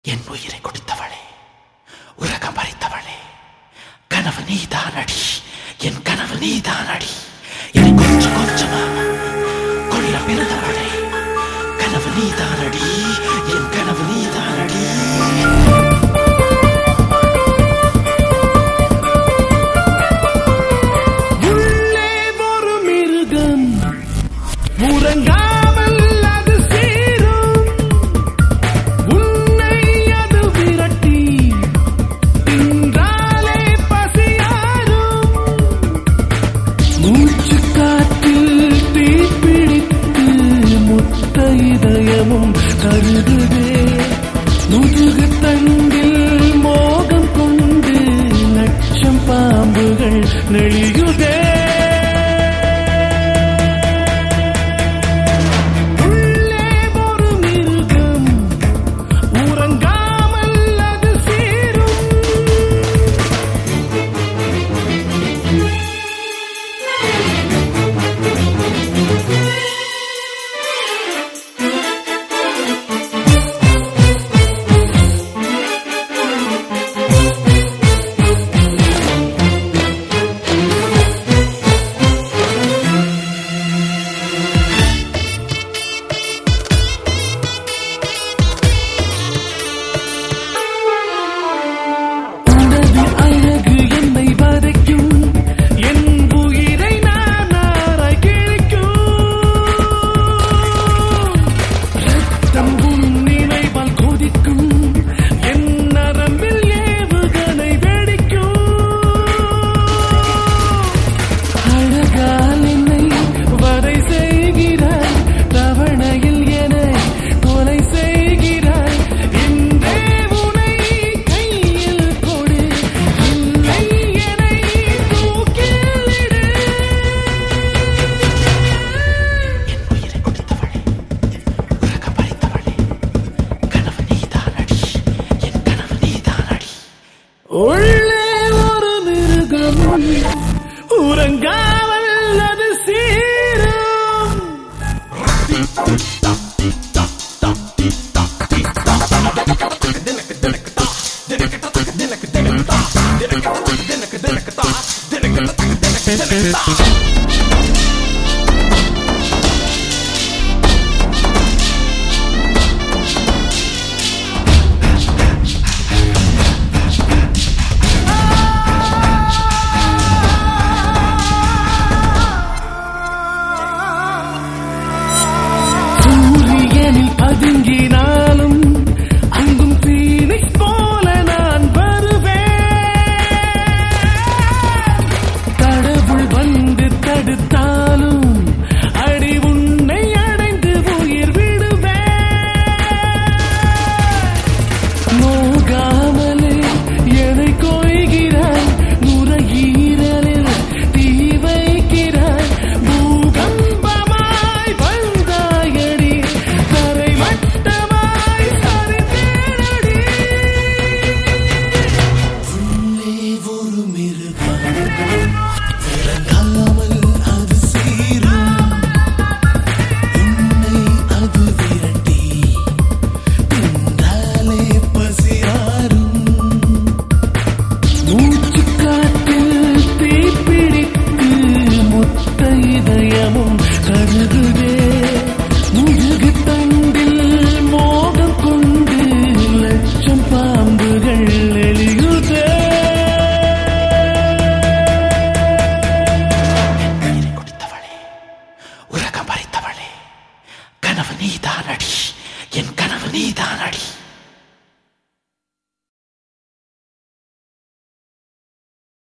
என் உயிரை கொடுத்தவளே, உலகம் பறித்தவளே, கனவு நீதானடி, என் கனவு நீதானடி. என்னை கொஞ்சம் கொஞ்சமாக கொள்ள பிறந்தவளே, கனவு நீதானடி, என் கனவு நீதானடி. உள்ளே ஒரு மிருகம் உறங்காமல் அது சேரும், உன்னை அது விரட்டி தின்றாலே பசியாரும். மூச்சு காற்றில் தீப்பிடித்து முத்த இதயமும் கருதுதே, முதுகு தண்டில் மோகம் கொண்டு லட்சம் பாம்புகள் நெளியுதே. உள்ளே ஒரு மிருகம் உறங்காமல் அது சீரும். பதுங்கினாலும் அங்கும் பீனிக்ஸ் போல நான் வருவேன். கடவுள் வந்து தடுத்தாலும் அடி உன்னை அடைந்து உயிர் விடுவேன். நோகாமலே என்னை கொய்கிறாய், நுரையீரலில் தீ வைக்கிறாய். பூகம்பமாய் வந்தாயடி, தரை மட்டமாய் சரிந்தேனடி. உள்ளே ஒரு மிருகம் உறங்காமல் அது சீரும், உன்னை அது விரட்டி தின்றாலே பசியாரும். மூச்சு காற்றில் தீப்பிடித்து முத்த இதயமும் கருதுதே, முதுகு தண்டில் மோகம் கொண்டு லட்சம் பாம்புகள் எலியுதே. உயிரை கொடுத்தவளே, உலகம் பறித்தவளே, கனவு நீதானடி, என் கனவு நீதானடி.